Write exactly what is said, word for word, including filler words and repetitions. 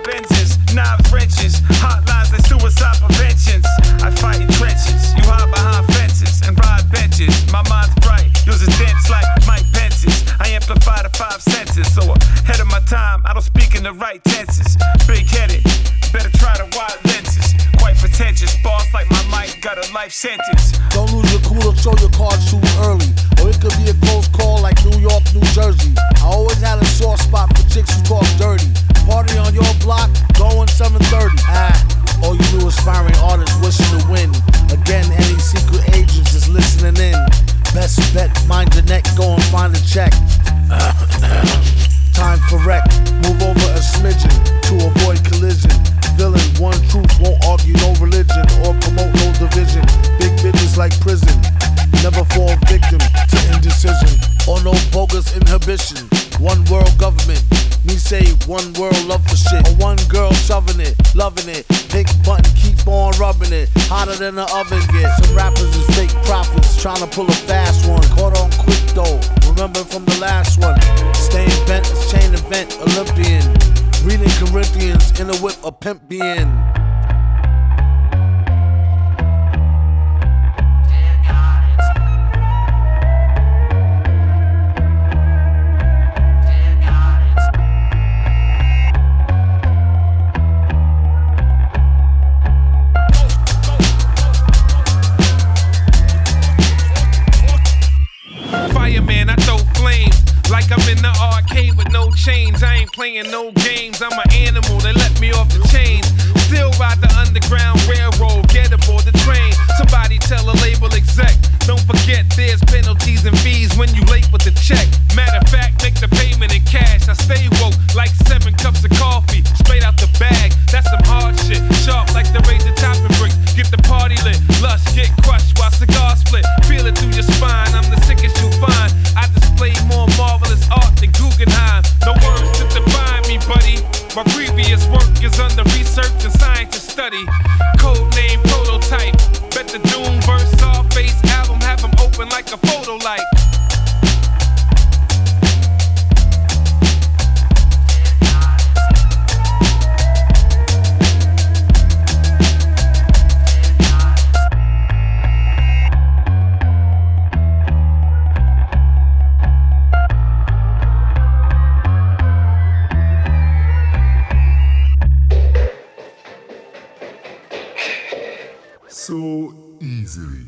Benzes, knives, wrenches, hotlines and suicide preventions. I fight in trenches, you hide behind fences and ride benches. My mind's bright, yours is dense like Mike Pence's. I amplify the five senses, so ahead of my time, I don't speak in the right tenses. Big-headed, better try the wide lenses. Quite pretentious, boss like my mic got a life sentence. Don't lose your cool or show your cards too early, or it could be a close call like New York, New Jersey. I always had a sore spot for chicks who talk dirty. Party on your block, going seven thirty. Ah, all you new aspiring artists wishing to win. Again, any secret agents is listening in. Best bet, mind your neck, go and find a check. Time for wreck, move over a smidgen to avoid collision. Villain, one truth, won't argue no religion or promote no division. Big bitches like prison, never fall victim to indecision or no bogus inhibition. One world government, me say one world love for shit. Or one girl shoving it, loving it. Pink button, keep on rubbing it. Hotter than the oven gets. Some rappers is fake prophets, trying to pull a fast one. Caught on quick though, remember from the last one. Staying bent, chain event, Olympian. Reading Corinthians, in a whip, a pimp being. Fireman, I throw flames like I'm in the arcade with no chains. I ain't playing no games. I'm an animal, they let me off the chain. Still ride the underground railroad, get aboard the train. Somebody tell a label exec, don't forget there's penalties and fees when you late with the check. Matter of fact, make the payment in cash. I stay woke like seven cups of coffee, straight out the bag. That's some hard shit, sharp like the razor topping bricks. Get the party lit, lush, get crushed while cigars split. Feel it through your spine, I'm the sickest you'll find. I display more marvelous art than Guggenheim. No words to define me, buddy. My previous work is under research and scientist study. Code name prototype. Bet the Doom verse Saw Face album have them open like a photo light. So easily.